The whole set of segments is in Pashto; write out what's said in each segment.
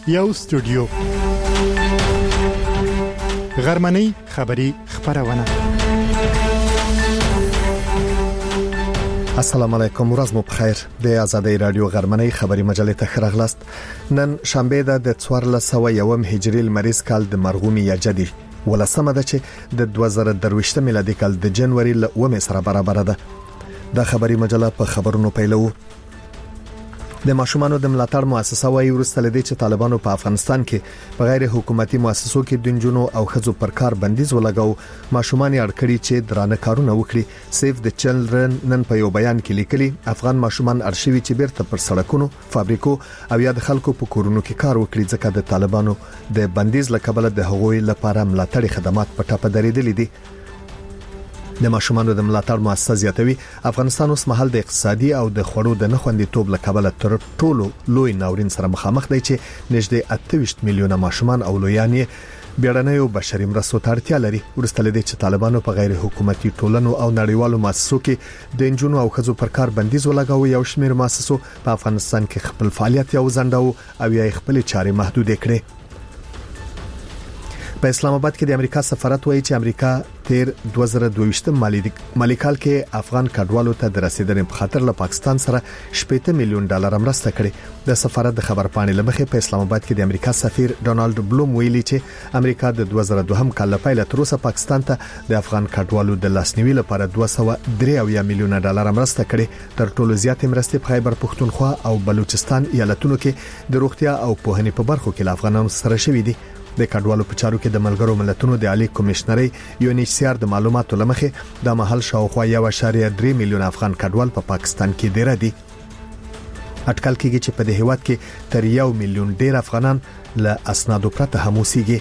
یو استودیو غرمنۍ خبری خبرونه. السلام علیکم، ورځ مو بخیر. د آزادۍ رادیو غرمنۍ خبری مجلې ته خراغلاست. نن شنبه د 1401 هجری لمریز کال د مرغومی یجدی ولسمه ده چې د 2023 میلادي کال د جنوري ل 9 سره برابر ده. د خبری مجله په خبرونو پیلو. د ماشومانو د ملاتړ مؤسسه وايي ورسته لدی چې طالبانو په افغانستان کې په غیر حکومتي مؤسسو کې د جنونو او خزو پر کار بندیز ولګاو. ماشومان یې اړکړي چې درانه کارونه وکړي. سیف د چلډرن نن په یو بیان کې لیکلي افغان ماشومان ارشیوي چې بیرته پر سړکونو، فابریکو او یا د خلکو په کورونو کې کار وکړي ځکه د طالبانو د بندیز لکبل د هغوی لپاره ملاتړ خدمات په ټاپه درېدلې دي. د ماشومانو د ملاتړ مؤسسه زیاتوي افغانستان اوس مهال د اقتصادي او د خوړو د نخوندیتوب لکبل تر ټولو لوی ناورین سره مخامخ دی چې نږدې 28 میلیونه ماشومان او لویان یې بیړنیو بشري مرستو ته اړتیا لري. ورسته لدی چې طالبانو په غیر حکومتي ټولنو او نړیوالو مؤسسو کې د انجونو او خزو پر کار بندیز ولګاوه. یو شمېر مؤسسو په افغانستان کې خپل فعالیت یو ځنډاو او یا خپل چارې محدود کړي. په اسلام آباد کې د امریکا سفارت وایي چې امریکا تیر 2022 مالی کال کې افغان کډوالو ته د رسیدنې په خاطر له پاکستان سره 80 میلیون ډالر مرسته کړې. د سفارت د خبرپاڼې لمخې په اسلام آباد کې د امریکا سفیر ډونالد بلوم ویلي چې امریکا د 2002 کال لپاره تر اوسه پاکستان ته د افغان کډوالو د لاسنیوي لپاره 203 میلیون ډالر مرسته کړې. تر ټولو زیاتې مرستې په خیبر پښتونخوا او بلوچستان ایالتونو کې د روغتیا او پوهنې په برخو کې افغانانو سره شوي دي. د کډوالو په چارو کې د ملګرو ملتونو د عالی کمشنري UNHCR د معلوماتو لمخې د محل شاوخوا 1.3 میلیون افغان کډوال په پاکستان کې ډیر دي. اټکل کېږي چې په دې هیواد کې تر 1 میلیون ډیر افغانان له اسنادو پرته هم اوسېږي.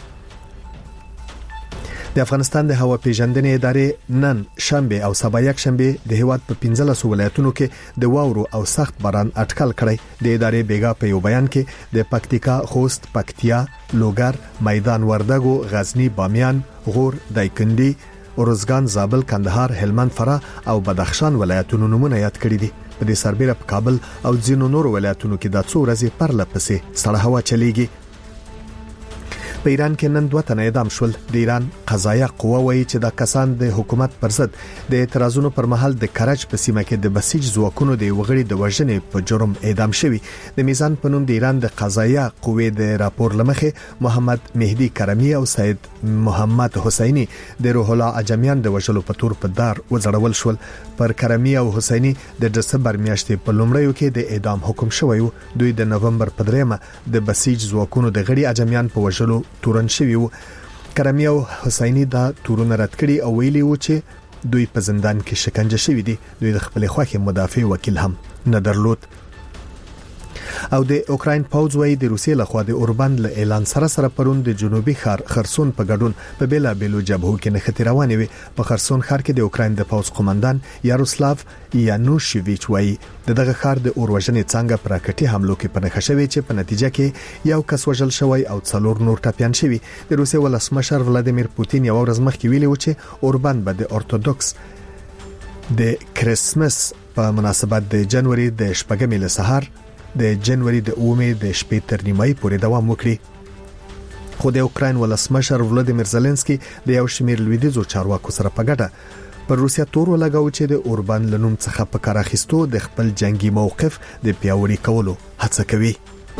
د افغانستان د هوا پیژندنې ادارې نن شنبه او سبا یک شنبه د هیواد په 15 ولایتونو کې د واورو او سخت باران اټکل کړی. د ادارې بیګا په یو بیان کې د پکتیکا، خوست، پکتیا، لوګر، میدان وردګو، غزنی، بامیان، غور، دایکنډي، ارزګان، زابل، کندهار، هلمند، فراه او بدخشان ولایتونو نمونه یاد کړی دي. په دې سربېره په کابل او ځینو نورو ولایتونو کې د څو ورځې پرلپسې سړه هوا چلیږي. په ایران کې نن 2 تنه اعدام شول. د ایران قضایه قوه وایي چې د کسان د حکومت پر ضد د اعتراضونو پر مهال د کرج په سیمه کې د بسیج ځواکونو د وګړي د وژنې په جرم اعدام شوي. د میزان په نوم د ایران د قضایه قوې د راپور لمخې محمد مهدی کرمی او سید محمد حسینی د روح الله اجمیان د وژلو په تور په دار وځړول شول. پر کرمی او حسینی د دسمبر میاشتې په لومړیو کې د اعدام حکم شوی و. دوی د نومبر په 3 د بسیج ځواکونو د غړي اجمیان په وژلو تورن شوی وو. کرمی او حسینی دا تورونه رد کړي او ویلي وو چې دوی په زندان کې شکنجه شوی دي. دوی د خپل خوښه مدافع وکیل هم نه درلود. او د اوکراین پوځ وایي د روسیې لخوا د اوربند له اعلان سره پرون د جنوبي ښار خرسون په ګډون په بیلا بیلو جبهو کې نښتې روانې وي. په خرسون ښار کې د اوکراین د پوځ قومندان یاروسلاو یانوشویچ وایي دغه ښار د اوروژنې څنګه پراکټي حملو کې پنهخ شوی چې په نتیجه کې یو کس وژل شوی او 4 نور ټپيان شوی. د روسیې ولسمشر ولادیمیر پوتین یو ورځ مخکې ویلي و چې اوربند به د اورتودوکس د کریسمس په مناسبت د جنوري د شپږمې له سهار د جنوري د 9 د شپې تر نیمایي پورې دوام وکړي. خو د اوکراین ولسمشر ولادیمیر زيلنسکي د یو شمېر لویدیځو چارواکو سره په ګډه پر روسیا تور ولګاو چې د اوربان لنوم څخه په کار اخیستو د خپل جنگي موقف د پیاوړي کولو هڅه کوي.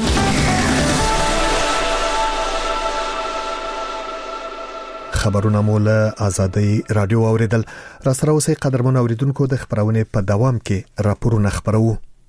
خبرونه مول آزادۍ رادیو اوریدل. را سره اوسې قدرمن اوریدونکو د خبرونه په دوام کې راپورونه خبرو.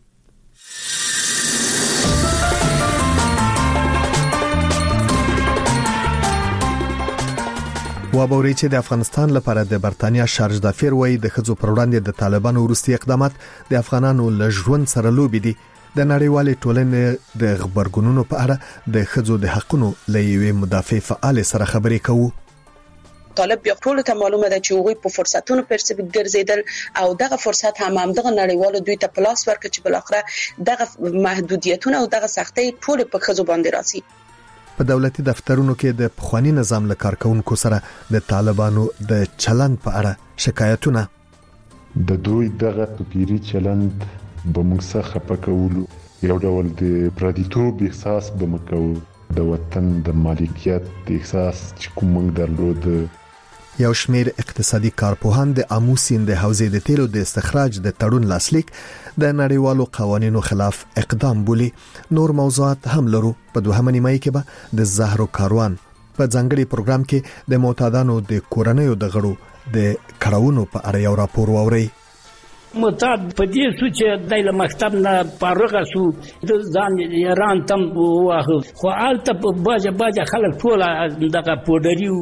وابوري چې د افغانستان لپاره د برتانیا شارج د فیر وای د خځو پر وړاندې د طالبانو وروستي اقدامات د افغانانو له ژوند سره لوبي دي. د نړیوالې ټولنې د خبرګونونو په اړه د خځو د حقوقو لوی مدافع فعال سره خبرې کوو. طالب بیا ټول ته معلومه ده چې هغه په فرصتونو پرسه ګرځیدل او دغه فرصت هم دغه نړیوالو دوی ته پلاس ورکړي چې بل اخره دغه محدودیتونه او دغه سختۍ ټول په خځو باندې راسي. په دولتي دفترونو کې د پخوانی نظام له کارکونکو سره د طالبانو د چلند په اړه شکایتونه. د دوی دغه توپیری چلند به موږ څخه پکولو یو ډول د پردیتوب احساس به مکو د وطن د مالکیت د احساس چې کوم درلود. یو شمیر اقتصادي کارپوهان د آمو سیند د حوزې د تیلو د استخراج د تړون لاسلیک د نړیوالو قوانینو خلاف اقدام بولي. نور موضوعات هم لرو. په دوهمه نیمه کې به د زهرو کاروان په ځانګړي پروګرام کې د معتادانو د کورنیو د غړو د کړهونو په اړه یو راپور واوري. معتاد په دې سو چې د مکتب نه فارغ شو د ځان ایران تم واه خو آلته په باجه خلک ټول دغه پودریو.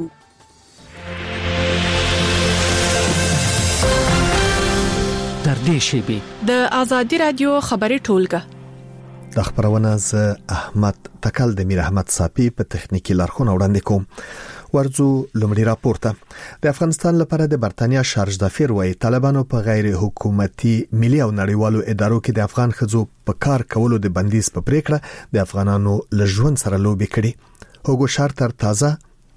در دې شیبه د آزادي رادیو خبري ټولګه د خبرونه ز احمد تکل د میر احمد صافي په تخنیکی لارښوونه وړاندې کوم. ورځو لومړی راپورته د افغانستان لپاره د برتانیا شارج دافیر وایي طالبانو په غیر حکومتي ملي او نړیوالو ادارو کې د افغان خزو په کار کولو د بندیز په پریکړه د افغانانو له ژوند سره لوبي کړي. هوګو شارتر تازه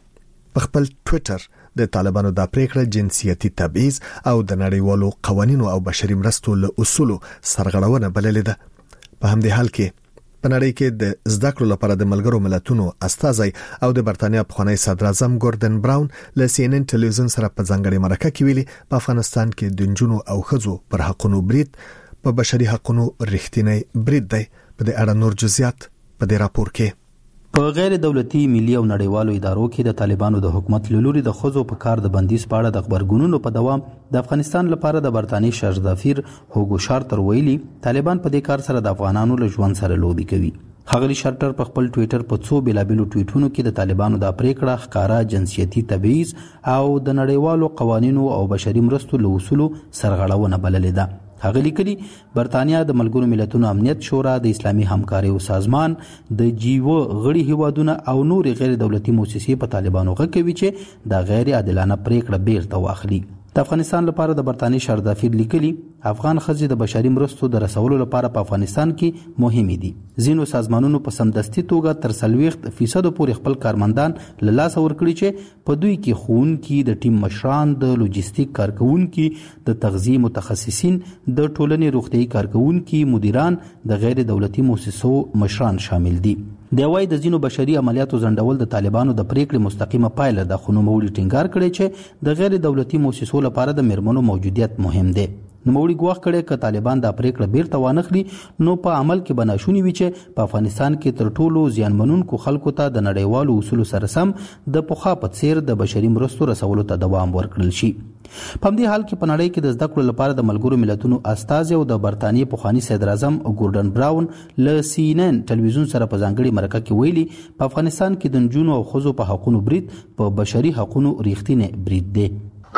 په خپل ټوئیټر د طالبانو د پریکړه جنسیتي تبعیض او د نړیوالو قوانینو او بشري مرستو له اصولو سرغړونه بللې ده. په همدې حال کې په نړۍ کې د زده کړو لپاره د ملګرو ملتونو استازي او د برتانیا پخوانی صدر اعظم ګوردن براون له CNN ټلویزیون سره په ځانګړي مرکه کې ویلي په افغانستان کې د نجونو او ښځو پر حقوقو برید په بشري حقوقو رښتینی برید دی. په دې اړه نور جزئیات په دې راپور کې. په غیر دولتي ملي او نړیوالو ادارو کې د طالبانو د حکومت لوري د خزو په کار د بندیز په اړه د خبرګونونو په دوام د افغانستان لپاره د برتانی شارج دافیر هوګو شارتر ویلي طالبان په دې کار سره د افغانانو له ژوند سره لوبي کوي. ښاغلي شارتر په خپل ټوئیټر په څو بیلابیلو ټویټونو کې د طالبانو د پریکړه ښکارا جنسیتي تبعیض او د نړیوالو قوانینو او بشري مرستو له اصولو سرغړونه بللې ده. هغه لیکلي برتانیا د ملګرو ملتونو امنیت شورا د اسلامي همکارۍ سازمان د جیو غړي هیوادونه او نور غیر دولتي مؤسسې په طالبانو غږوي چې د غیر عادلانه پریکړه بیرته واخلي. د افغانستان لپاره د برتانی شارج دافیر لیکلي افغان ښځې د بشري مرستو د رسولو لپاره په افغانستان کې مهمې دي. ځینو سازمانونو په سمدستي توګه تر 40% پورې خپل کارمندان له لاسه ورکړي چې په دوی کې ښوونکي، د ټیم مشران، د لوجستیک کارکونکي، د تغذیې متخصصین، د ټولنې روغتیايي کارکونکي، مدیران، د غیر دولتي مؤسسو مشران شامل دي. د وای د ځینو بشري عملیاتو ځنډول د طالبانو د پریکړې مستقیمه پایله ده، خو نوموړي ټینګار کړی چې د غیر دولتي مؤسسو لپاره د میرمنو موجودیت مهم دی. نوموړي ګواښ کړی چې طالبان د پریکړه بیرته وانخلي نو په عمل کې به ناشونی وي چې په افغانستان کې تر ټولو زیانمنونکو خلکو ته د نړیوالو اصولو سره سم د پخوا په څیر د بشري مرستو رسولو ته دوام ورکړل شي. په همدې حال کې په نړۍ کې د زده کړو لپاره د ملګرو ملتونو استازي او د برتانیې پخوانی صدر اعظم ګوردن براون له CNN ټلویزیون سره په ځانګړي مرکه کې ویلي په افغانستان کې د نجونو او ښځو په حقوقو برید په بشري حقوقو ریښتینی برید دی.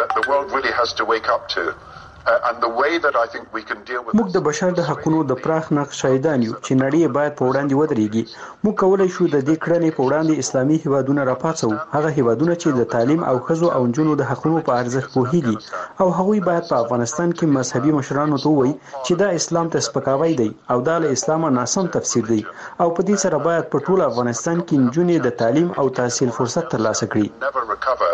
موږ د بشر د حقوقو د پراخ نقش شاهدان یو چې نړۍ باید په وړاندې ودرېږي. موږ کولای شو د دې کړنې په وړاندې اسلامي هیوادونه راپاڅو، هغه هیوادونه چې د تعلیم او ښځو او نجونو د حقوقو په ارزښت پوهیږي او هغوی باید په افغانستان کې مذهبي مشرانو ته ووایي چې دا اسلام ته سپکاوی دی او دا له اسلامه ناسم تفسیر دی او په دې سره باید په ټول افغانستان کې نجونې د تعلیم او تحصیل فرصت ترلاسه کړي.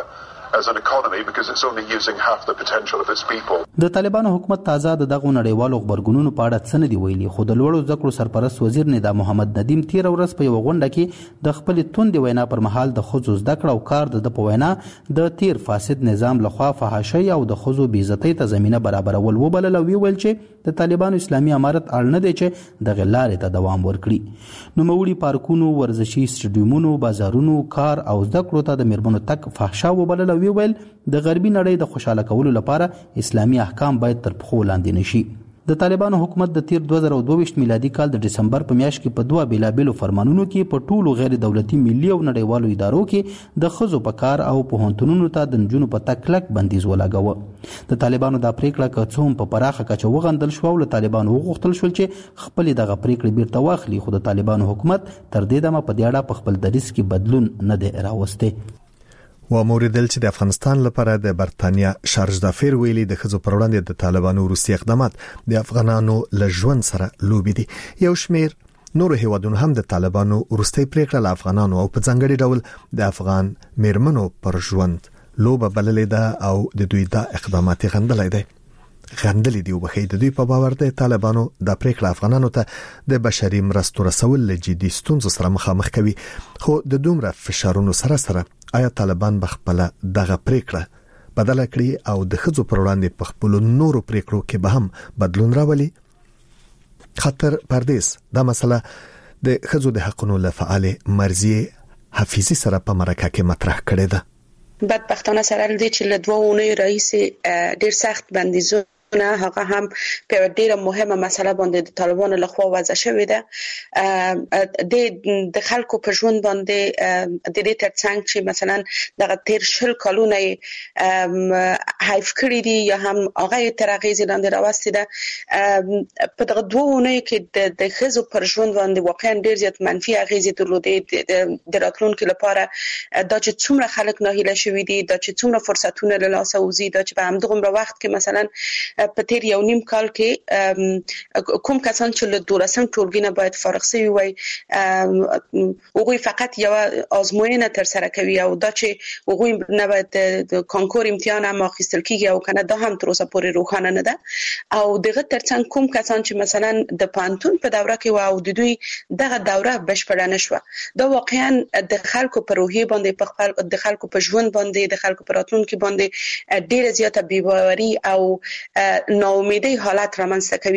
د طالبانو حکومت تازه دغه نړیوالو خبرګونونو په اړه څه نه دی ویلي، خو د لوړو زده کړو سرپرست وزیر ندا محمد ندیم تیر ورځ په یو غونډه کې د خپل توندې وینا پر مهال د ښځو زده کړه او کار د په وینا د تیر فاسد نظام لخوا فحاشۍ او د ښځو بې عزتۍ ته زمینه برابرول وبلل او ویل چې د طالبانو اسلامي امارت اړ نه دی چې دغه لارې ته دوام ورکړي. نوموړي پارکونو، ورزشي سټډیومونو، بازارونو، کار او زده کړو ته د میرمنو تک فحشا وبلل او ویل د غربي نړۍ د خوشاله کولو لپاره اسلامي احکام باید تر پښو لاندې نشي. د طالبانو حکومت د تیر 2022 میلادي کال د دسمبر په میاشت کې په دوه بیلابیلو فرمانونو کې په ټولو غیر دولتي ملي او نړیوالو ادارو کې د ښځو په کار او پوهنتونونو ته د نجونو په تګ کلک بندیز ولګاوه. د طالبانو دا پریکړه که څه هم په پراخه کچه وغندل شوه او له طالبانو وغوښتل شول چې خپلې دغه پریکړې بیرته واخلي، خو د طالبانو حکومت تر دې دمه په دې اړه په خپل دریځ کې بدلون نه دی راوستی. و موریدل چې د افغانستان لپاره د برتانیا شارج دافیر ویلي د ښځو پر وړاندې د طالبانو روسي اقدامات د افغانانو له ژوند سره لوبي دي. یو شمیر نور هیوادونو هم د طالبانو روسي پریکړه له افغانانو او په ځانګړي ډول د افغان میرمنو پر ژوند لوبه بللې ده او د دوی دا اقدامات غندلای دي. غندلې دی وبخې د دوی په باور د طالبانو د پریکړه افغانانو ته د بشري مرستو رسول لجدي ستونزو سره مخامخ کوي. خو د دومره فشارونو سره آیا طالبان بخپله دغه پریکړه بدله کړي او د خځو پر وړاندې په خپل نورو پریکړو کې به هم بدلون راولي؟ خطر پردیس دا مسله د خځو د حقوقو لپاره مرزي حفیظی سره په مرکه کې مطرح کړې ده. بدبختانه سره لدی چې له 2 اونۍ رئیس ډیر سخت بندیزونه هغه هم په ډیره مهمه مسله باندې د طالبانو لخوا وضع شوې ده. د خلکو په ژوند باندې د دې ترڅنګ چې مثلا د تیر شل کلونه حیف کړی دي یا هم هغه تر غیزې لاندې راوستي ده. په دغه 2 اونۍ کې د خزو پر ژوند باندې واقعا ډیر زیات منفي اغیزې درلودې. د راتلونکو لپاره دا چې څومره خلک ناهیله شوي دي، دا چې څومره فرصتونه له لاسه وځي، دا چې په همدغه وخت کې مثلا په تیر یو نیم کال کې کوم کسان چې له 12 ټولګي نه باید فارغ شوي وي هغوی فقط یو آزموینه تر سره کوي او دا چې هغوی نه باید د کانکور امتحان هم اخیستل کیږي او کنه دا هم تر اوسه پورې روښانه نه ده. او دغه ترڅنګ کوم کسان چې مثلا د پانتون په دوره کې او د دوی دغه دوره بشپړه نشوه، دا واقعا د خلکو په روحي باندې په خپل د خلکو په ژوند باندې د خلکو په راتلونکي باندې ډیره زیاته بی‌باوري او ناامیدی حالت رامنځته کوي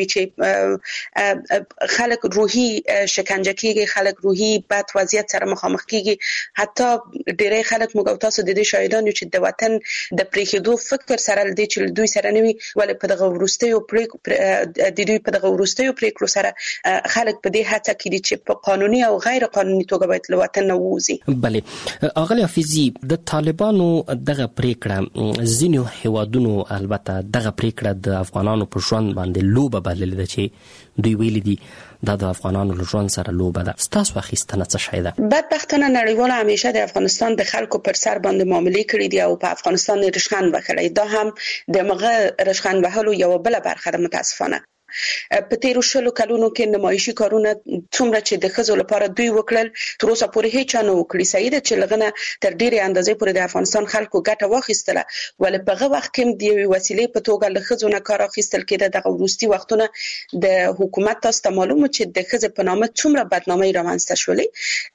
چې خلک روحي شکنجه کیږي، خلک روحي بد وضعیت سره مخامخ کیږي. حتی ډیری خلک موږ تاسو د دې شاهدان یو چې د وطن د پریښودو فکر سره لدی چې دوی سره نوي ولې په دغه ورستیو د دوی په دغه ورستیو پریکړو سره خلک په دې هڅه کې دي چې په قانوني او غیر قانوني توګه باید له وطن نه ووځي. بله اغلی حفیظي، د طالبانو دغه پریکړه ځینو هیوادونو البته دغه پریکړه د افغانانو په ژوند باندې لوبه بللې ده چې دوی ویلي دي دا د افغانانو له ژوند سره لوبه ده. ستاسو اخیستنه څه شی ده؟ بدبختانه نړیوال همیشه د افغانستان د خلکو پر سر باندې معاملې کړې دي او په افغانستان رشخند وکړي. دا هم د مغه رشخند وهلو یو بل برخه ده. متاسفانه په تیرو شلو کلونو کې نمایشي کارونه څومره چې د خزو لپاره دوی وکړل تر اوسه پورې هیڅ نه وکړي. صحیح ده چې لغنه تر ډیره اندازې پورې د افغانستان خلکو ګټه واخیستله، ولې په هغه وخت کې د یوې وسیلې په توګه له خزو نه کار اخیستل کېده. دغه وروستي وختونه د حکومت تاسو ته معلومه چې د خزو په نامه څومره بدنامي رامنځته شولې.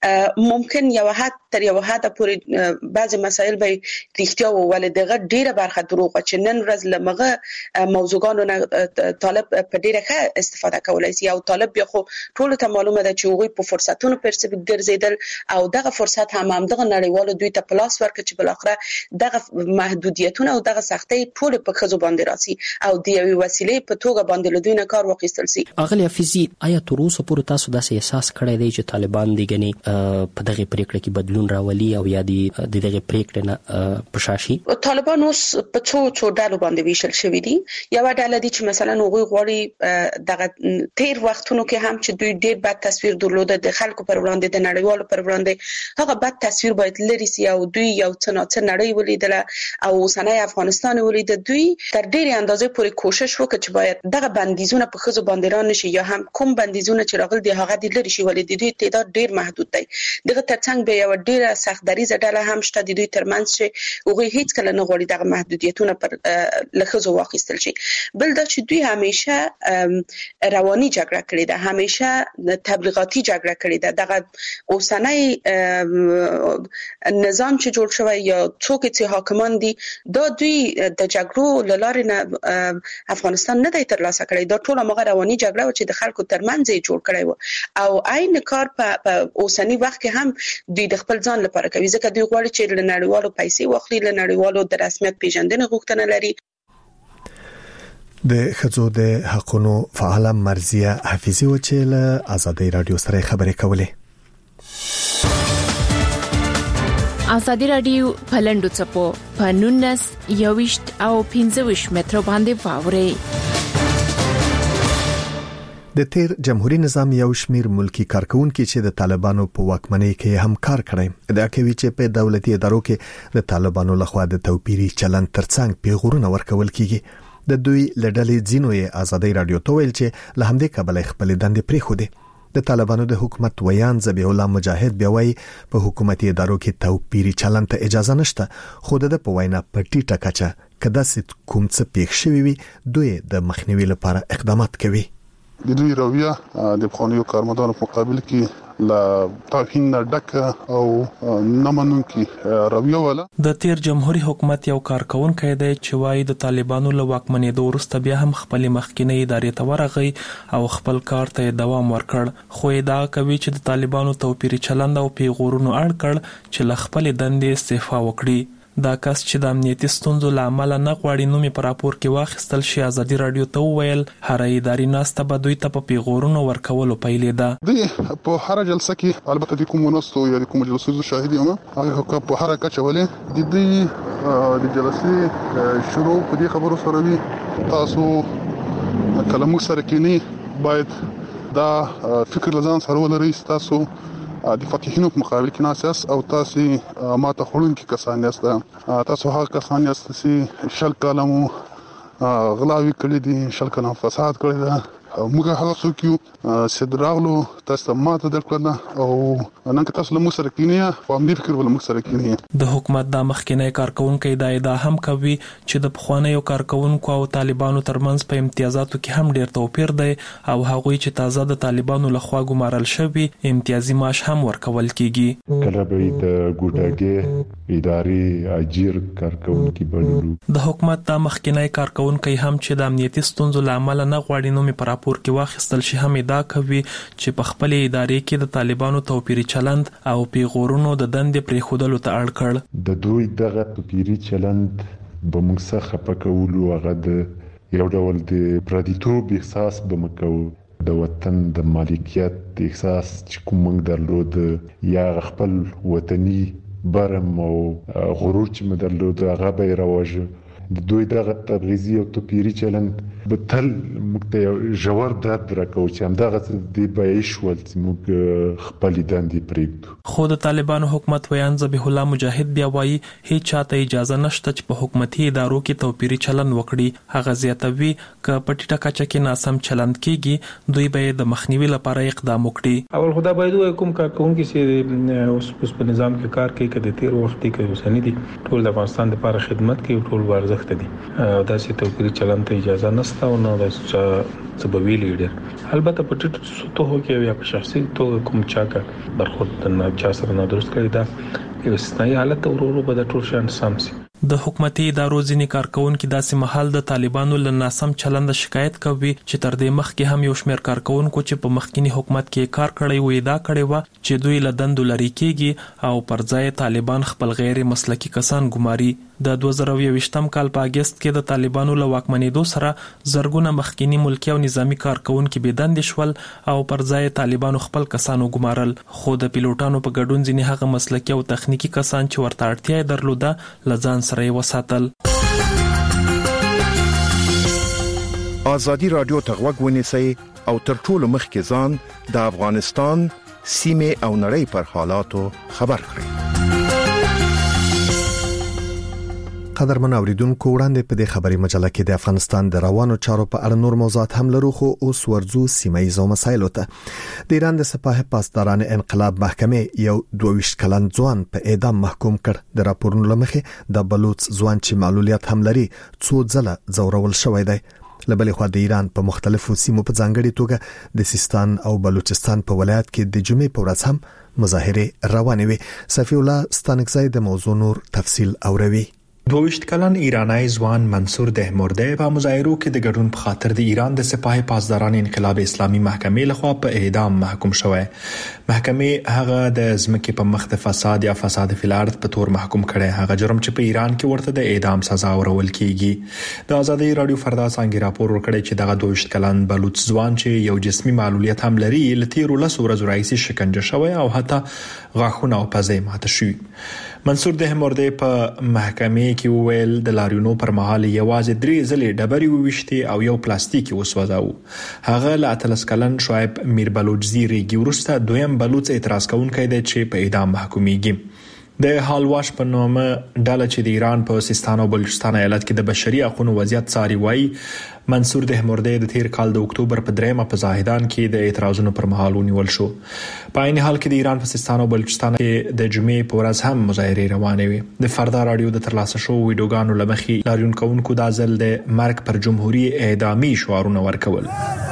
ممکن یو حد تر یو حد پورې بعضی مسایل به رښتیا وولې دغه ډیره برخه دروغ چې نن ورځ لمغه موضوعګانو نه طالب په ډیره ښه استفاده کولای شي او طالب بیا خو ټول ته معلومه ده چې هغوی په فرصتونو پرسه ګرځیدل او دغه فرصت هم دغه نړیوالو دوی ته پلاس ورکړي چې بلاخره دغه محدودیتونه او دغه سختۍ ټول په خزو باندې راسي او د یوې وسیلې په توګه باندې له دوی نه کار واخیستل شي. اغلی حفیظي، آیا تر اوسه پورې تاسو داسې احساس کړی دی چې طالبان دي ګنې په دغه پریکړه کې بدلون راولي او یا دغه پریکړه نه پشاشي؟ طالبان اوس په څو ډلو باندې ویشل شوی دي. یو ډله دي چې مثلا هغوی غواړي دغه تیر وختونو کې هم چې دوی ډیر بد تصویر درلوده د خلکو پر وړاندې د نړیوالو پر وړاندې، هغه بد تصویر باید لري سي او دوی یو څه نړۍ ولیدله او اوسنۍ افغانستان ولید. دوی تر ډیره اندازې پورې کوشش وکړي چې باید دغه بندیزونه په خزو باندې را نشي یا هم کوم بندیزونه چې راغلي دي هغه د لري شي ولې دوی تعداد ډیر محدود دی. دغه ترڅنګ به یو ډیره سخت دریزه ډله هم شته د دوی ترمنځ چې هغه هیڅ کله نه غواړي دغه محدودیتونه پر لخزو واخیستل شي. بل دا چې دوی همیشه رواني جګړه کړې ده، همیشه تبلیغاتي جګړه کړې ده. دغه اوسنۍ نظام چې جوړ شوی یا څوک چې حاکمان دي دا دوی د جګړو لاره نه افغانستان نه دی ترلاسه کړی. دا ټول هغه رواني جګړه و چې د خلکو ترمنځ یې جوړ کړی و او عین کار په اوسنی وخت کې هم دوی د خپل ځان لپاره کوي ځکه دوی غواړي چې له نړیوالو پیسې واخلي، له نړیوالو د رسمیت پیژندنې غوښتنه لري. د خځو د حقوقو فعاله مرزیه حفیظي و چې له آزادۍ رادیو سره خبرې کولې. آزادۍ رادیو پلندو چپو په 19 21 او 25 متر باندې واوري. د تیر جمهوریت نظام یو شمیر ملکی کارکونکو چې د طالبانو په واکمنۍ کې هم کار کړی دا کوي چې په دولتي ادارو کې د طالبانو لخوا د توپیری چلند ترڅنګ پیغورونه ورکول کیږي. د دوی لړلې ځینوې آزادۍ رادیو ته ویل چې له همدې کبله خپل دندې پریښودې. د طالبانو د حکومت ویان ذبیح الله مجاهد بیا وایي په حکومتي ادارو کې توپیری چلند ته اجازه نشته، خو د په وینا په ټیټه کچه کدا ست کوم څه پیښ شوی وي دوی د مخنیوي لپاره اقدامات کوي. د دوی رویه د بخونیو کارمندانو په مقابل کې لا توهین ډک او نمنونکي رویه ولا د تیر جمهوریت حکومت یو کارکونکو دی چې وايي د طالبانو له واکمنۍ وروسته بیا هم خپل مخکینی ادارې ته ورغی او خپل کار ته دوام ورکړ خو دا کوي چې د طالبانو توپیری چلند او پیغورونو اړ کړ چې ل خپل دندې استعفا وکړي. دا کس چې د امنیتي ستونزو لامل نه غواړي نو می پر راپور کې واخیستل شي ازادي رادیو ته وویل هر اداري ناسته به دوی ته په پیغورونو ورکولو پیلې ده. دوی په هر جلسه کې البته د کوم نوستو یا د کوم جلسو شاهد یم هغه په هر کچ ولې د دې د جلسې شروع په دې خبرو سره وي تاسو کلمو سره کې باید دا فکر لزان سره ولرئ تاسو د فاتحینو په مقابل کې ناساس او تاسو ماته خورون کې کسان یاست تاسو هغه کسان یاست چې شل کلمو غلاوي کړی دي شل کلم فساد کړی دی موږ هغه څوک یو چې دراغلو تاسو ماته درکړه او نن که تاسو له موږ سره کینیا او هم دې فکر ول موږ سره کینیا. د حکومت د مخکینی کارکونکو د ادعا هم کوي چې د پخوانیو کارکونکو او طالبانو ترمنځ په امتیازاتو کې هم ډیر توپیر دی او هغوی چې تازه د طالبانو لخوا ګمارل شوی امتیازي معاش هم ورکول کیږي. کله به د ګوډاګي اداري اجیر کارکونکو بللو د حکومت د مخکینی کارکونکو هم چې د امنیتي ستونزو لامل نه غواړي نو می پر راپور کې واخیستل شي هم دا کوي چې په خپل ادارې کې د طالبانو توپیری چلند او پیغورونو د دندې پریښودلو ته اړ کړ. د دوی دغه توپیری چلند به موږ څخه پکولو هغه د یو ډول د پردیتوب احساس به مکو د وطن د مالکیت احساس چې کوم موږ درلود یا خپل وطني برم او غرور چې مدرلود هغه به رواج د دوی دغه تبعیضي او توپیری چلند به تل موږ ته ژور درد راکوي چې همدغه د بیش ول چې موږ خپل دندې پرېږدو. خو د طالبانو حکومت ویان ذبیح الله مجاهد بیا وایي هیڅ چاته اجازه نشته چې په حکومتي ادارو کې توپیری چلند وکړي. هغه زیاتوي ک پټیټه کچه کې ناسم چلند کیږي دوی به د مخنیوي لپاره اقدام وکړي. اول خدا باید کوم کارکونکو چې اوس په نظام کې کار کوي کده تیر وخت کې اوسنی دي ټول د افغانستان لپاره خدمت کوي ټول ورزخ دي دا چې توپیری چلند ته اجازه نشته او نو د سببي لیډر البته په ټیټ سطح کې یا په شخصي توګه کوم چا کا برخورد نه چا سره نه درست کړی دا یو استثنایی حالت ورورو به د ټول شان سمسي. د حکومتي ادارو ځینې کارکونکو داسې محل د طالبانو له ناسم چلند شکایت کوي چې تر دې مخکې هم یو شمېر کارکونکو چې په مخکینی حکومت کې کار کړی وي دا کړی و چې دوی له دندو لري کیږي او پر ځای طالبان خپل غیر مسلکي کسان ګماري. د 2020م کال په اگست کې د طالبانو له واکمنېدو سره زرګونه مخکینی ملکی او نظامی کارکونکو به دند شول او پر ځای طالبانو خپل کسانو ګمارل. خو د پیلوټانو په ګډون ځینې هغه مسلکي او تخنیکی کسان چې ورته اړتیا درلوده لزان سره وساتل. ازادي رادیو ته غوږ ونیسئ او تر ټولو مخکې ځان د افغانستان سیمه او نړۍ پر حالاتو خبر کړئ. قدرمن اوریدونکو وړاندې په دې خبري مجله کې د افغانستان د روانو چارو په اړه نور موضوعات هم لرو خو اوس ورځو سیمایي مسایلو ته. د ایران د سپاه پاسداران انقلاب محکمې یو 22 کلن ځوان په اعدام محکوم کړ. د راپورونو لمخې د بلوچ ځوان چې معلولیت هم لري څو ځله زورول شوی دی. لبلې خو د ایران په مختلفو سیمو په ځانګړي توګه د سیستان او بلوچستان په ولایت کې د جمعې په ورځ هم مظاهره روانې وي. صفی الله ستانکزی د موضوع نور تفصیل اوروي. 22 کلن ایرانی ځوان منصور دهمرده په مظاهرو کې د ګډون په خاطر د ایران د سپاه پاسداران انقلاب اسلامي محکمې لخوا په اعدام محکوم شوی. محکمې هغه د ځمکې په مخ د فساد یا فساد فی الارض په تور محکوم کړي. هغه جرم چې په ایران کې ورته د اعدام سزا ورول کیږي. د آزادي رادیو فردا څنګه راپور ورکړی چې دغه 22 کلن بلوچ ځوان چې یو جسمي معلولیت هم لري لتیر ولس ورځ رئیس شکنجه شوی او حتی غاښونه او پزې ماته شوی. منصور دهمرده په محکمې کې وویل د لاریونو پر مهال یوازې 3 ځلې ډبرې وويشتي او یو پلاستیکي وسوځاو. هغه له 13 کلن شعیب میر بلوچ زیریږي ورسته دویم بلوچ اعتراض کوونکی دی چې په اعدام محکومیږي. د حالواش په نامه ډله چې د ایران په سیستان او بلوچستان ایالت کې د بشري حقوقو وضعیت څاري وایي منصور دهمردی د تیر کال د اکتوبر په 3 په زاهدان کې د اعتراضونو پر مهال ونیول شو. په عین حال کې د ایران په سیستان او بلوچستان کې د جمعې په ورځ هم مظاهرې روانې وي. د فردا رادیو د ترلاسه شو ویډیوګانو لمخې لاریون کوونکو د ځل د مرګ پر جمهوریت اعدامي شعارونه ورکول.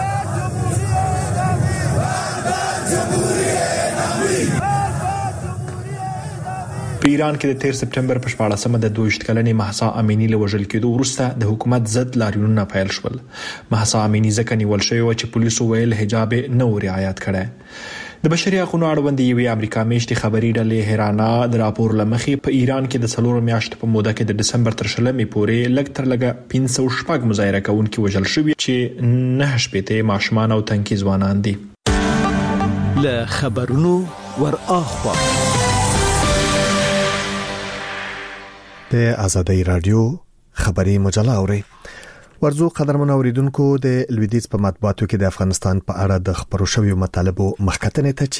په ایران کې د 13 سپټمبر په 14مه د 22 کلنې مهسا امینی له وژل کېدو وروسته د حکومت ضد لاریونونه پیل شول. مهسا امینی ځکه نیول شوې و چې پولیسو ویل حجاب نه رعایت کړي. د بشري حقوقو اړوند یوې امریکا میشتي خبري ډلې هرانا د راپور لمخې په ایران کې د 4 میاشتو په موده کې د دسمبر تر 20 پورې لږ تر لږه 500 مظاهره کوونکي وژل شوي چې 9 شپېته ماشومان او تنکي ځوانان دي. له خبرونو ور اخوا د آزادۍ رادیو خبري مجله اوري. ورزو قدرمن اوریدونکو د لویدیز په مطبوعاتو کې د افغانستان په اړه د خبرو شویو مطالبو مخکتنې ته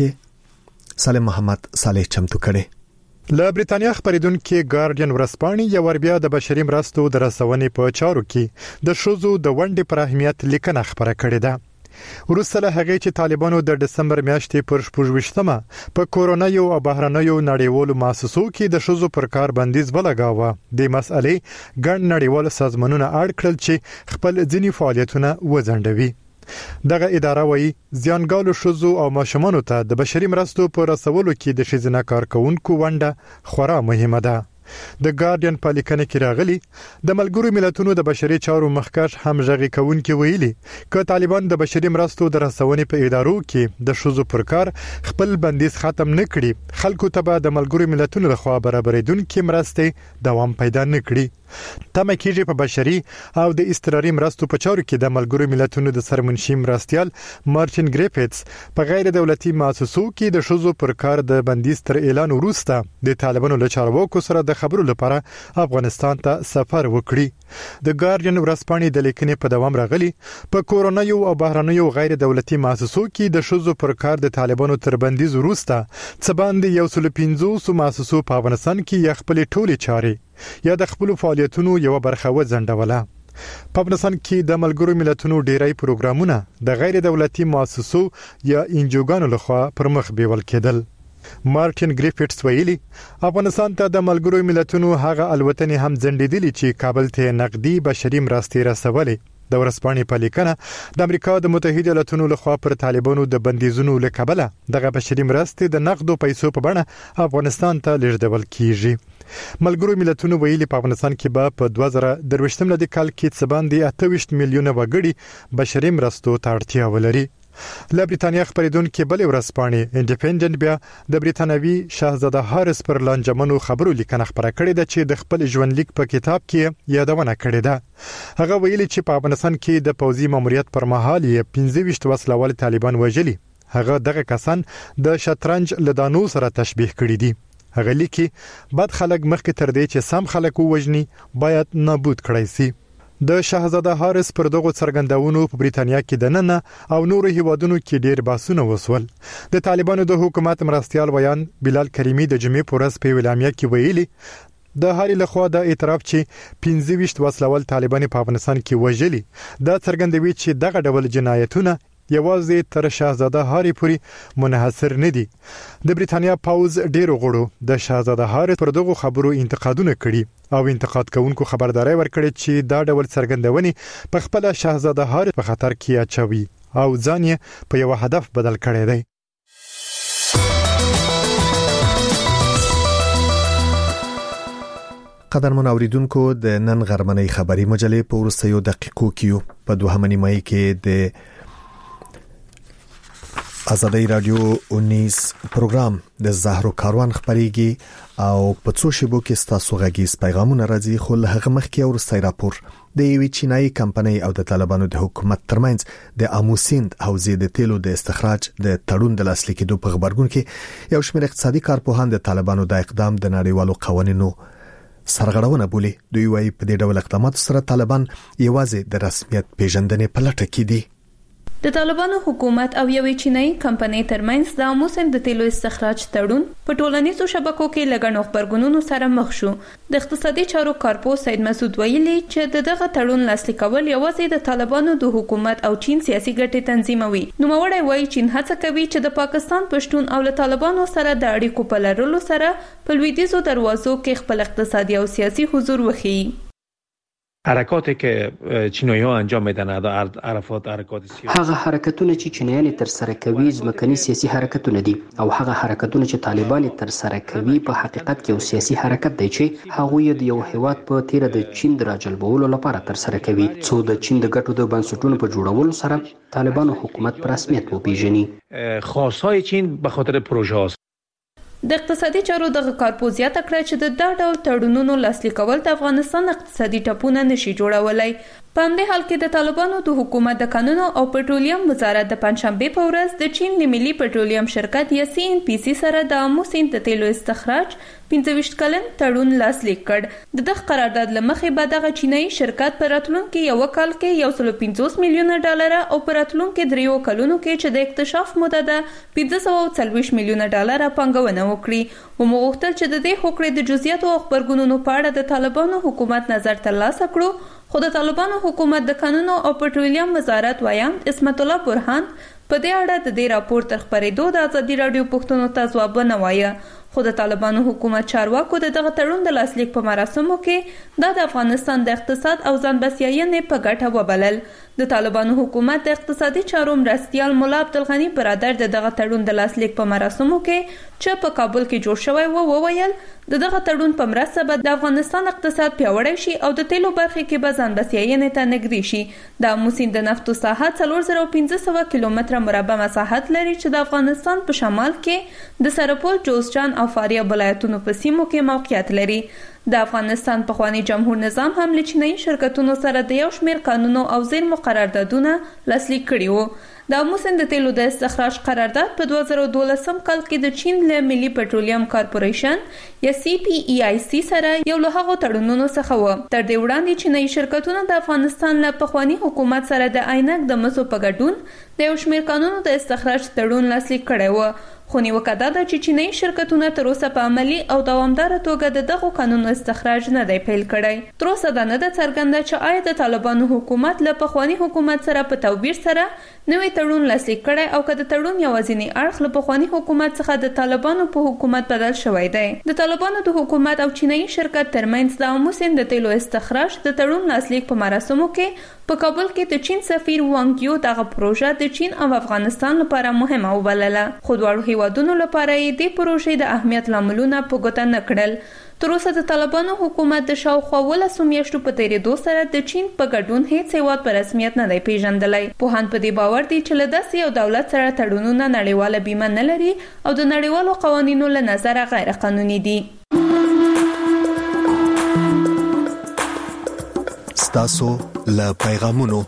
چې سالم محمد صالح چمتو کړي. له بریتانیا خبریدونکو ګارډین ورسپانې یو وربیا د بشري مرستو د رسونې په چارو کې د شوزو د ونډې پر اهمیت لیکنه خبره کړې ده. ورسره هغه چې طالبانو د دسمبر میاشتې پر 28مه په کورونایو او بهرنیو نړیوالو مؤسسو کې د شوزو پر کار بندیز ولګاوه. د مسئلې ګڼ نړیوال سازمانونه اړ کړل چې خپل ځینی فعالیتونه وځنډوي. دغه اداره وایي ځانګالو شوزو او ماشومانو ته د بشري مرستو په رسولو کې د ښځینه کارکونکو ونډه خورا مهمه ده. د ګارډین په لیکنه کې راغلي د ملګرو ملتونو د بشري چارو مخکښ همغږي کوونکي ویلي ک طالبان د بشري مرستو د رسونې په ادارو کې د شوزو پر کار خپل بندیز ختم نه کړي، خلکو ته به د ملګرو ملتونو لخوا برابرېدونکو مرستې دوام پیدا نه کړي. تمه کېږي په بشري او د استراري مرستو په چارو کې د ملګرو ملتونو د سرمنشي مرستيال مارټین ګریفټس په غیر دولتي مؤسسو کې د شوزو پر کار د بندیز تر اعلان وروسته د طالبانو له چارواکو سره د خبرو لپاره افغانستان ته سفر وکړي. د ګارډین ورسپانې د لیکنې په دوام راغلي په کورونایو او بهرنیو غیر دولتي مؤسسو کې د شوزو پر کار د طالبانو تر بندیز وروسته څه باندې 150 مؤسسو په افغانستان کې یې خپل ټولې چاري یا د خپل فعالیتونو یو برخه وځنډوله. په افغانستان کې د ملګرو ملتونو ډیری پروګرامونه د غیر دولتي مؤسسو یا انجوګانو لخوا پر مخ بیول کېدل. مارټین ګریفټس ویلي افغانستان ته د ملګرو ملتونو هغه الوتنې هم ځنډېدلې چې کابل ته نقدي بشري مرستې رسولې. د ورسپانې په لیکنه د امریکا د متحده ایالاتونو لخوا پر طالبانو د بندیزونو لکبله دغه بشري مرستې د نقدو پیسو په بڼه افغانستان ته لیږدول کیږي. ملګرو ملتونو ویلي په افغانستان کې به په 2023 لدی کال کې څه باندې 28 میلیونه وګړي بشري مرستو ته اړتیا ولري. له بریتانیا خبریدونکو بل ورسپانې انډیپندنت بیا د بریتانوي شاهزاده هارس پر لانجمنو خبرو لیکنه خبره کړې ده چې د خپل ژوندلیک په کتاب کې یادونه کړې ده. هغه ویلي چې په افغانستان کې د پوځي ماموریت پر مهال یې 15 وسلوال طالبان وژلي. هغه دغه کسان د شطرنج لدانو سره تشبیه کړی دي. هغه لیکي بد خلک مخکې تر دې چې سم خلک ووجني باید نابود کړای شي. د شاهزاده هارس پر دغه څرګندونو په بریتانیا کې د نن او نورو هیوادونو کې ډیر باسونه وسول. د طالبانو د حکومت مرستيال ویان بلال کریمی د جمعې په ورځ په ویلامیا کې ویلي د هاري لخوا د اعتراف چې 15 وسلوال طالبان په افغانستان کې وژلي دا څرګندوي چې دغه ډول جنایتونه یوازې تر شاهزاده هاري پورې منحصر نه دي. د بریتانیا پاوز ډیرو غړو د شاهزاده هاري پر دغه خبرو انتقادونه کړي او انتقاد کوونکو خبرداري ورکړي چې دا ډول څرګندونې په خپل شاهزاده هاري په خطر کې اچوي او ځان یې په یو هدف بدل کړی دی. قدرمن اوریدونکو د نن غرمنۍ خبري مجلې په ورسېو دقیقو کې په 2 مې کې د آزادۍ رادیو 19 پروګرام د زهرو کاروان خبريږي او په څو شیبو کې ستاسو غږیز پیغامونه راځي. خو له هغه مخکې ورسته راپور د یوې چینایي کمپنۍ او د طالبانو د حکومت ترمنځ د اموسیند حوزې د تیلو د استخراج د تړون د لاسلیک کېدو په خبرګون کې یو شمېر اقتصادي کارپوهان د طالبانو د اقدام د نړیوالو قوانینو سرغړونه بولي. دوی وايي په دې ډول اقدامات سره طالبان یوازې د رسمیت پیژندنې په لټه کې دي. د طالبانو حکومت او یوې چینایي کمپنۍ ترمنځ د آمو سیند د تیلو استخراج تړون په ټولنیزو شبکو کې لږ خبرګونونو سره مخ شو. د اقتصادي چارو کارپو سید مسعود ویلي چې دغه تړون لاسلیک کول یوازې د طالبانو د حکومت او چین سیاسي ګټې تنظیموي. نوموړی وایي چین هڅه کوي چې د پاکستان پښتون او له طالبانو سره د اړیکو په لرلو سره په لویدیځو دروازو کې خپل اقتصادي او سیاسي حضور وښیي. حرکاتی که چینایی‌ها انجام میدن عرفات حرکات سیاسی هغه حرکتونه چې چینایان تر سره کوي ځمکني سیاسي حرکتونه دي او هغه حرکتونه چې طالبان تر سره کوي په حقیقت کې یو سیاسي حرکت دی چې هغه د یو هیواد په تیر د چین د راجلبولو لپاره تر سره کوي څو د چین د ګټو د بنسټونو په جوړولو سره طالبانو حکومت پر رسمیت وپیژني. خواستهای چین به خاطر پروژه است. د اقتصادي چارو دغه کارپو زیاته کړه چې د دا ډول تړونونو لاسلیک کول د افغانستان اقتصادي ټپونه نشي جوړولای. په همدې حال کې د طالبانو د حکومت د قانونو او پټرولیم وزارت د پنځشنبه په ورځ د چین د ملي پټرولیم شرکت یا CNPC سره د آمو سیند د تیلو استخراج 25 کلن تړون لاسلیک کړ. دغه قرارداد لمخې به دغه چینایي شرکت په راتلونکي یو کال کې 150 میلیونه ډالر او په راتلونکي 3 کلونو کې چې د اکتشاف موده ده 540 میلیونه ډالر پانګونه وکړي. ومغوښتل چې د دې هوکړې د جزئیاتو او خبرګونونو په اړه د طالبانو حکومت نظر ترلاسه کړو. خو د طالبانو حکومت د قانونو او پټرولیم وزارت وایاند اسمت الله برهان په دې اړه د دې راپور تر خبرېدو د ازادي راډیو پښتنو ته ځواب نه وایه. خو د طالبانو حکومت چارواکو د دغه تړون د لاسلیک په مراسمو کې د افغانستان د اقتصاد او ځان بسیاینې په ګټه وبلل. د طالبانو حکومت د اقتصادي چارو مرستیال مولا عبدالغنی برادر د دغه تړون د لاسلیک په مراسمو کې چې په کابل کې جوړ شوی وویل د دغه تړون په مرسته به د افغانستان اقتصاد پیاوړی شي او د تیلو برخه کې به ځان بسیاینې ته نږدې شي. د آمو سیند د نفتو ساحه 4500 کیلومتره مربع مساحت لري چې د افغانستان په شمال کې د سرپل، جوزجان او فاریاب ولایتونو په سیمو کې موقعیت لري. د افغانستان پخوانی جمهور نظام هم له چینایي شرکتونو سره د یو شمېر قانونو او زیرمو قراردادونه لاسلیک کړي وو. د آمو سیند د تیلو د استخراج قرارداد په 2012 کال کې د چین له ملي پټرولیم کارپوریشن یا CPEIC سره یو له هغو تړونونو څخه و. تر دې وړاندې چینایي شرکتونو د افغانستان له پخوانی حکومت سره د عینک د مسو په ګډون د یو شمېر قانونو د استخراج تړون لاسلیک کړی و. خو نیوکه دا ده چې چینایي شرکتونه تر اوسه په عملي او دوامداره توګه د دغو قانونو استخراج نه دی پیل کړی. تر اوسه دا نه ده څرګنده چې آیا د طالبانو حکومت له پخوانی حکومت سره په توپیر سره نوی تړون لاسلیک کړی او که د تړون یوازینی اړخ له پخوانی حکومت څخه د طالبانو په حکومت بدل شوی دی. د طالبانو د حکومت او چینایي شرکت ترمنځ د آمو سیند د تیلو استخراج د تړون لاسلیک په مراسمو کې په کابل کې د چین سفیر وانګ یو دغه پروژه د چین او افغانستان لپاره مهمه وبلله. خو دواړو هیوادونو لپاره یې د پروژې د اهمیت لاملونه په ګوته نه کړل. تر اوسه د طالبانو حکومت د شاوخوا 12 میاشتو په تیریدو سره د چین په ګډون هیڅ هیواد په رسمیت نه دی پیژندلی. پوهان په دې باور دي چې له داسې یو دولت سره تړونونه نړیواله بیمه نه لري او د نړیوالو قوانینو له نظره غیر قانوني دي. ستاسو له پیغامونو.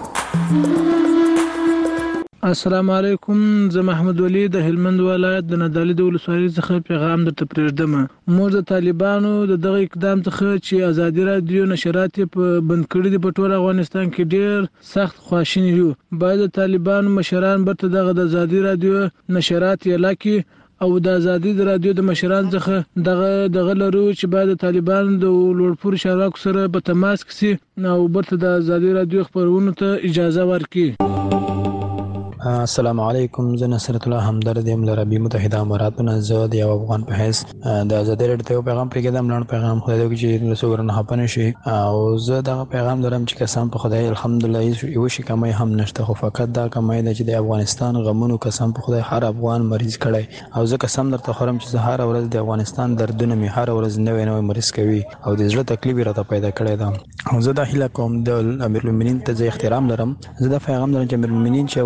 السلام علیکم، زه محمد ولی د هلمند ولایت د ندالي د ولسوالۍ څخه پیغام درته پرېږدم. موږ د طالبانو د دغه اقدام څخه چې ازادي رادیو نشرات په بند کړي دي په ټول افغانستان کې ډېر سخت خواشیني یو. باید د طالبانو مشران برته دغه د ازادي رادیو نشرات اعلان کړي او د ازادي د رادیو د مشران څخه دغه لرو چې باید د طالبانو د لوړپوړو چارواکو سره په تماس کې سي او برته د ازادي رادیو خبرونو ته اجازه ورکړي. السلام علیکم، زه نصرت الله همدرد یم له عربي متحده اماراتو. زه د یو افغان په حیث د ازادي راډیو ته یو پیغام پرېږدم، لاړ پیغام خدای دې وکړي چې له څو ورنه خفه نه شي. او زه دغه پیغام لرم چې قسم په خدای الحمدلله یو شي کمی هم نشته، خو فقط دا کمی ده چې د افغانستان غمونو قسم په خدای هر افغان مریض کړی. او زه قسم درته خورم چې زه هر ورځ د افغانستان دردونه مې هر ورځ نوی مریض کوي او د زړه تکلیف راته پیدا کړی ده. او زه دا هیله کوم د امیر المؤمنین ته زه احترام لرم. زه دا پیغام لرم چې امیر المؤمنین چې افغانستان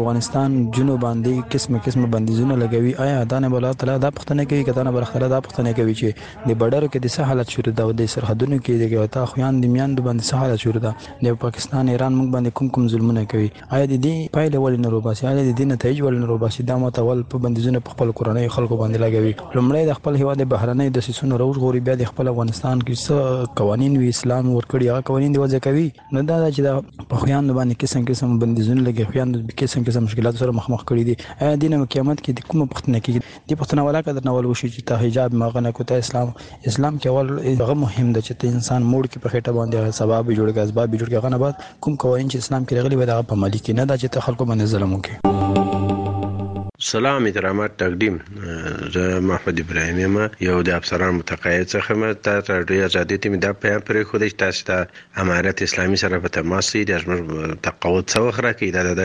ځوان جنو باندې قسمه بندیزونه لګوي. آیا دا نه الله تعالی دا پښتنه کوي کته نه برخره دا پښتنه کوي چې د بډر کې د څه حالت شروع ده او د سرحدونو کې د ګوتا خویان د میان باندې څه حالت شروع ده د پاکستان ایران موږ باندې کوم ظلمونه کوي. آیا د دې پایله ول نه روباسي آیا د دې نتایج ول نه روباسي دا متول په بندیزونه په خپل کورنۍ خلکو باندې لګوي. لومړی د خپل هیواد بهرنۍ د سیسونو روج غوري بیا د خپل افغانستان کې څه قوانين وی اسلام ورکړي هغه قوانين دی وځي کوي. نو دا چې دا په خویان باندې قسم بندیزونه لګي خویان قسم مشکلات سره مخ کړي دي. ایا دینه قیامت کې د کومه پښتنه کې د پښتنه ولا قدر نه ول وشي چې ته حجاب مغنه کوته اسلام کې اول هغه مهم ده چې انسان موړ کې په خېټه باندې سبب جوړ کې اسباب جوړ کې هغه نه بعد کوم قوانين چې اسلام کې لغلي وي دا په عملي کې نه دا چې ته خلکو باندې ظلم وکړي. سلام احترامات تقدیم زه محمد ابراهیم یم یو د افسران متقاعد څخه مته رادیو آزادي ته د پیغام پرې خو د تاسو د امارت اسلامي سره په تماس دي د تقاعد څو خره کې د